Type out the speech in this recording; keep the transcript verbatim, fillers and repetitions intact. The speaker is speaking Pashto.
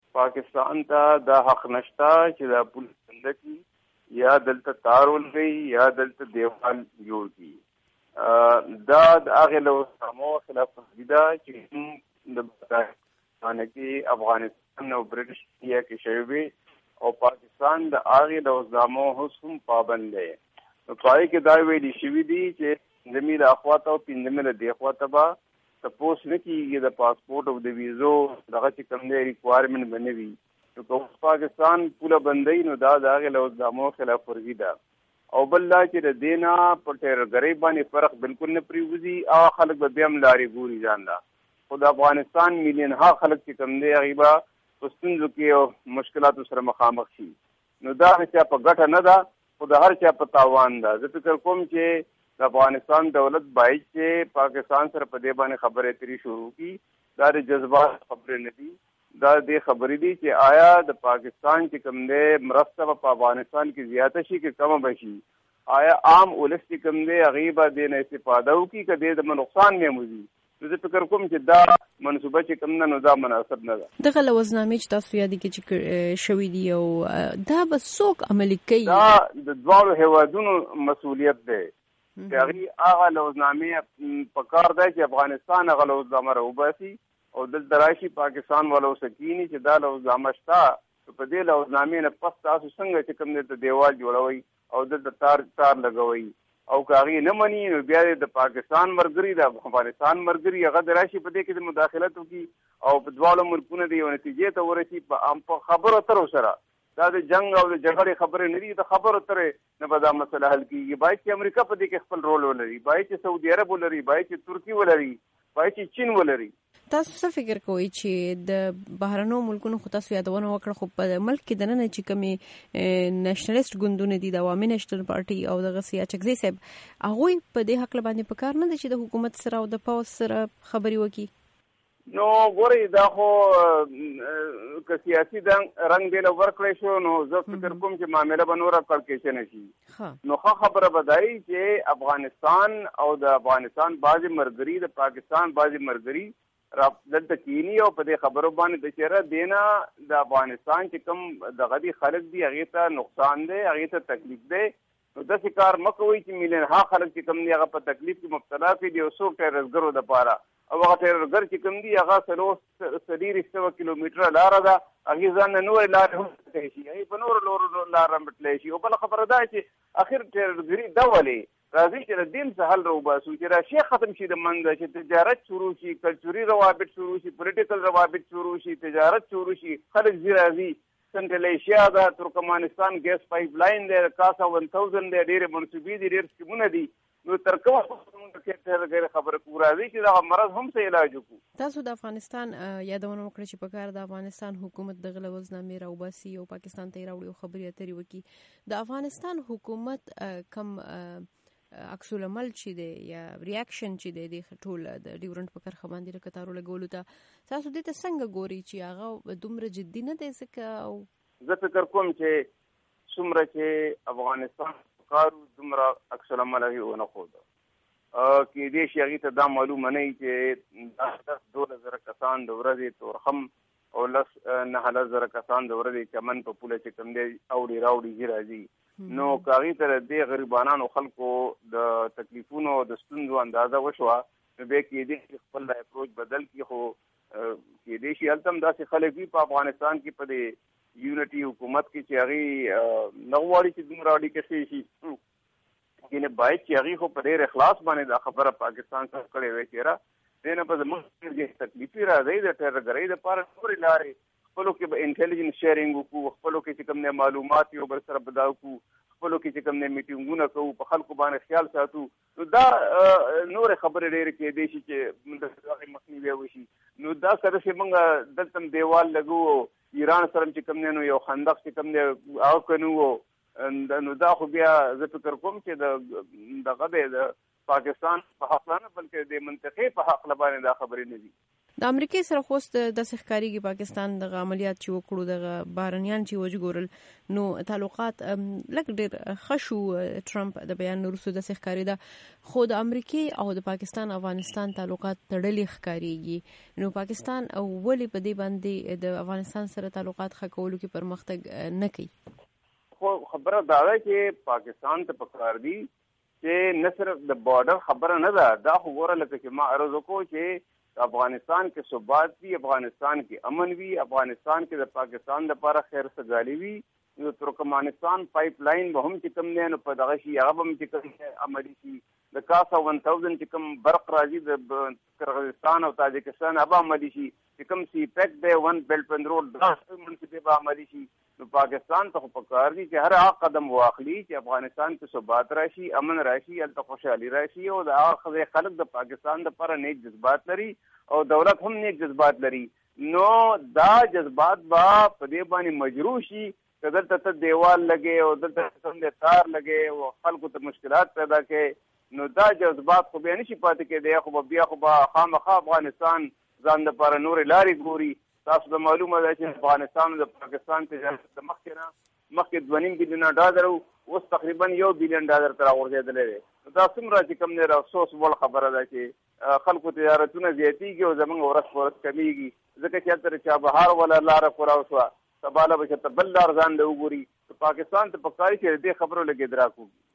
پاکستان ته دا حق نشته چې دا پول بنده کړي یا دلته تار ولګوي یا دلته دیوال جوړ کړي. دا د هغې له اسلامو خلاف ورزي ده چې د پاکستان کې افغانستان او برټش انډیا کې شوی وي او پاکستان د هغې له اسلامو اوس هم پابند دی. نو په هغې کې دا ویلي شوي دي چې پنځه میله اخواته او پنځه میله دې خواته به تپوس نه کېږي د پاسپورټ او د ویزو دغه چې کوم دی ریکوایرمنټ به نه وي. نو که اوس پاکستان پوله بندوي نو دا د هغې له اسلامو خلاف ورزي ده. او بل دا چې د دې نه په ټیررګرۍ باندې فرق بالکل نه پرېوځي. هغه خلک به بیا هم لارې ګوري ځان ته. خو د افغانستان میلیونها خلک چې کوم دی هغې به په ستونزو کې او مشکلاتو سره مخامخ شي. نو دا د چا په ګټه نه ده خو د هر چا په تاوان ده. زه فکر کوم چې د افغانستان دولت باید چې پاکستان سره په دې باندې خبرې اترې شروع کړي. دا د جذبات خبرې نه دي، دا دې خبرې دي چې آیا د پاکستان چې کوم دی مرسته په افغانستان کې زیاته شي که کمه به شي. آیا عام ولس چې کوم دی هغې به دې نه استفاده وکړي که دې د نقصان نه موزي. زه فکر کوم چې دا منصوبه چې کوم نه نو دا مناسب نه ده. دغه لوزنامې چې تاسو یادې کې چې شوي دي او دا به څوک عملي کوي؟ دا د دواړو هیوادونو مسؤلیت دی. چې هغې هغه لوزنامې په کار دی چې افغانستان هغه لوزنامه راوباسي او دلته راشي پاکستان والا وسکیني چې دا لوزنامه شته. په دې لوزنامې نه پس تاسو څنګه چې کوم دلته دیوال جوړوئ او دلته تار تار لګوئ او که هغې نه مني نو بیا د پاکستان ملګري د افغانستان ملګري هغه د راشي په دې کې د مداخلت وکړي او په دواړو ملکونو د یو نتیجې ته ورسي په خبرو اترو سره. دا د جنگ او د جګړې خبرې نه دي، د خبرو اترې نه به دا مسله حل کېږي. باید چې امریکا په دې کې خپل رول ولري، باید چې سعودي عرب ولري، باید چې ترکي ولري، باید چې چین ولري. تاسو څه فکر کوئ چې د بهرنو ملکونو خو تاسو یادونه وکړه خو په ملک کې دننه چې کومې نېشنلست ګوندونه دي د عوامي نېشنل پارټي او دغه سیاچکزي صاحب هغوی په دې حق باندې په کار نه دي چې د حکومت سره او د پوځ سره خبرې وکړي؟ نو ګورئ دا خو که سیاسي رنګ بیله ورکړی شو نو زه فکر کوم چې معامله به نوره کړکېچنه شي. نو ښه خبره به دا وي چې افغانستان او د افغانستان بعضې ملګري د پاکستان بعضې ملګري را دلته کینی او په دې خبرو باندې د چېرې دې نه د افغانستان چې کوم دغه دي خلک دي هغې ته نقصان دی، هغې ته تکلیف دی. نو داسې کار مه کوئ چې میلیونها خلک چې کوم دي هغه په تکلیف کې مبتلا کړي د یو څو ټیررګرو دپاره. او هغه ټیررګر چې کوم دي هغه څلور څلېرویشت سوه کیلومیټره لاره ده، هغې ځان نه نورې لارې هم ټاکلی شي، هغې په نورو لورو لاره مټلی شي. او بله خبره دا چې اخر ټیررګري ده ولې راځي چې د دې څه حل راوباسو چې راشي ختم شي د منځه، چې تجارت شروع شي، کلچري روابط شروع شي، پولیټیکل روابط شروع شي، تجارت شروع شي، خلک ځي راځي. سنټرل ایشیا ده، ترکمانستان ګیس پایپ لاین دی، کاسا ون تھاوزنډ دی، ډېرې منصوبې دي، ډېر سکیمونه دي. نو تر کومه خبره کوو راځي چې دغه مرض هم څه علاج وکړو. تاسو د افغانستان یادونه وکړه چې په کار د افغانستان حکومت دغه لوزنامې راوباسي او پاکستان ته یې راوړي او خبرې اترې وکړي. د افغانستان حکومت کم عکس العمل چې دی یا ریاکشن چې دی د ټول د ډیورنټ په کرښه باندې د کتارو لګولو ته تاسو دې ته څنګه ګورئ چې هغه دومره جدي نه دی؟ ځکه زه فکر کوم چې څومره چې افغانستان کارو دومره عکس العمل هغې ونه ښوده. کېدای شي هغې ته دا معلومه نه وي چې دا لس دولس زره کسان د ورځې تورخم او لس نهه لس زره کسان د ورځې چمن په پوله چې کوم دی اوړي راوړي ځي راځي. نو که هغې ته د دې غریبانانو خلکو د تکلیفونو د ستونزو اندازه وشوه نو بیا کېدای شي خپل اپروچ بدل کړي. خو کېدای شي هلته هم داسې خلک وي په افغانستان کې په دې یونټي حکومت کې چې هغې نه غواړي چې دومره اړیکې ښې شي. یعنې باید چې هغې خو په ډېر اخلاص باندې دا خبره پاکستان سره کړې وی چېره دې نه به زموږ ډېر تکلیفي راځي د ټیررګرۍ دپاره نورې لارې خپلو کې به انټیلیجنس شیرینګ وکړو، خپلو کې چې کوم دی معلومات یو بل سره به دا وکړو، خپلو کې چې کوم دی میټینګونه کوو، په خلکو باندې خیال ساتو. نو دا نورې خبرې ډېرې کېدای شي چې د هغې مخنیوی وشي. نو دا سره چې موږ دلته هم دیوال لګو ایران سره چې کوم دی نو یو خندق چې کوم دی هغه کنو نو دا خو بیا زه فکر کوم چې د دغه دی د پاکستان په حق نه بلکې د منطقې په حق باندې دا خبرې نه دي. د امریکای سره خو د ښکاریږي پاکستان د عملیات چې وکړو د بهرنیان چې وژغورل نو تعلقات لکه ډېر ښه شو. ټرمپ د بیان وروسته د ښکاری ده خو د امریکای او د پاکستان افغانستان تعلقات تړلي ښکاریږي. نو پاکستان ولې په دې باندې د افغانستان سره تعلقات ښه کولو کې پرمختګ نه کوي؟ خو خبره دا ده چې پاکستان ته پکار دي چې نه صرف د بارډر خبره نه ده، دا خو ګوره لکه چې ما عرض وکړو چې افغانستان کې ثبات وي، افغانستان کې امن وي، افغانستان کې د پاکستان لپاره خیر سګالي وي. نو ترکمانستان پایپ لاین به هم چې کوم دی نو په دغه شي هغه به هم چې کوم عملي شي. د کاسا ون تاوزند چې کوم برق راځي د قرغیزستان او تاجکستان هغه عملي شي. چې کوم سی پیک دی ون بیلټ اینډ روډ دا منصوبې به عملي شي. نو پاکستان ته خو پکار دي چې هر هغه قدم واخلي چې افغانستان کې ثبات راشي، امن راشي، هلته خوشحالي راشي او د هغه خلک د پاکستان لپاره نیک جذبات لري او دولت هم نیک جذبات لري. نو دا جذبات به په دې باندې مجروح شي که دلته ته دیوال لګې او دلته کوم دی تار لګې او خلکو ته مشکلات پیدا کړي. نو دا جذبات خو بیا نشي پاتې کېدی، خو به بیا خو به خامخا افغانستان ځان لپاره نورې لارې ګوري. تاسو ته معلومه ده چې افغانستان د پاکستان تجارت د مخکې نه مخکې دوه نیم بلیونه ډالر اوس تقریبا یو بلیون ډالر ته راغورځېدلی دی. دا څومره چې کوم دی افسوس وړ خبره ده چې خلکو تجارتونه زیاتېږي او زموږ ورځ په ورځ کمیږي، ځکه چې هلته د چابهار والا لاره کوراو شوه، سبا له به چېرته بل لار ځان له وګوري. پاکستان ته پکار چې د دې خبرو لږ ادراک وکړي.